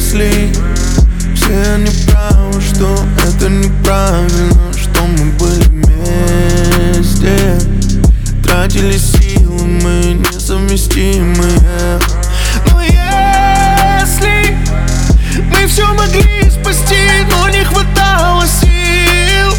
если все они правы, что это неправильно, что мы были вместе, тратили силы мы несовместимые. Но если мы все могли спасти, но не хватало сил,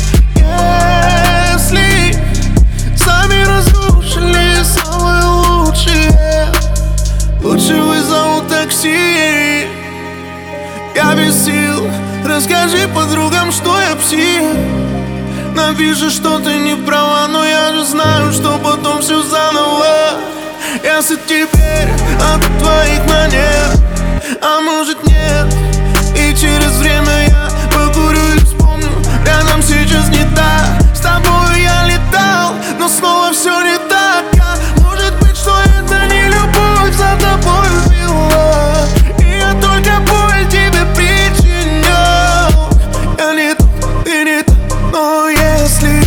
если сами разрушили самое лучшее, лучше вызову такси. Я без сил, расскажи подругам, что я псих. Напиши, что ты не права, но я же знаю, что потом все заново. Если теперь от твоих манер, а может нет, и через время я покурю и вспомню, рядом сейчас не так. С тобой я летал, но снова все не так. Может быть, что это не любовь за тобой убила, и я только боль тебе причинял. Я не тот, ты не тот, но если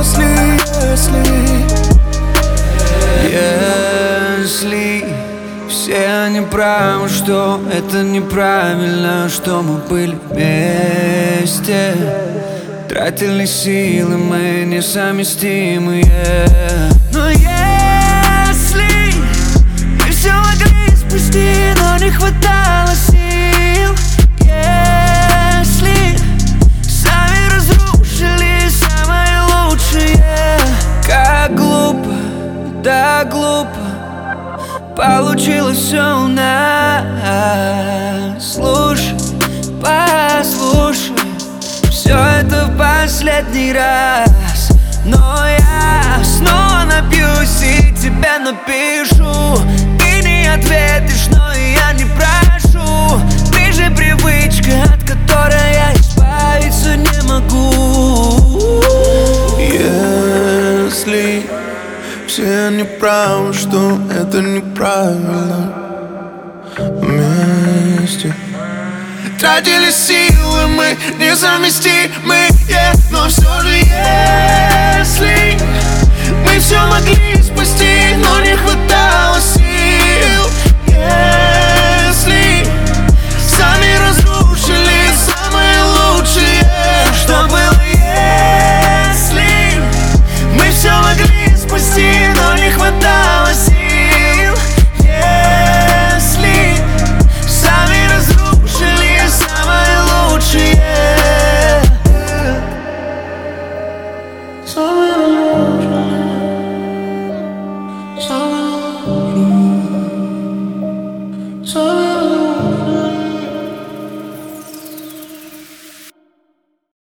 все они правы, что это неправильно, что мы были вместе, тратили силы мы несовместимые. Но если мы все могли спасти, но не хватало сил, если сами разрушили самое лучшее, как глупо, да глупо получилось все у нас. Слушай, послушай, все это в последний раз. Но я снова напьюсь и тебе напишу. Ты не ответишь, но и я не прошу. Ты же привычка, от которой я избавиться не могу. Если все они правы, что это неправильно, вместе тратили силы мы несовместимые. Но все же если мы все могли спасти, но не хватает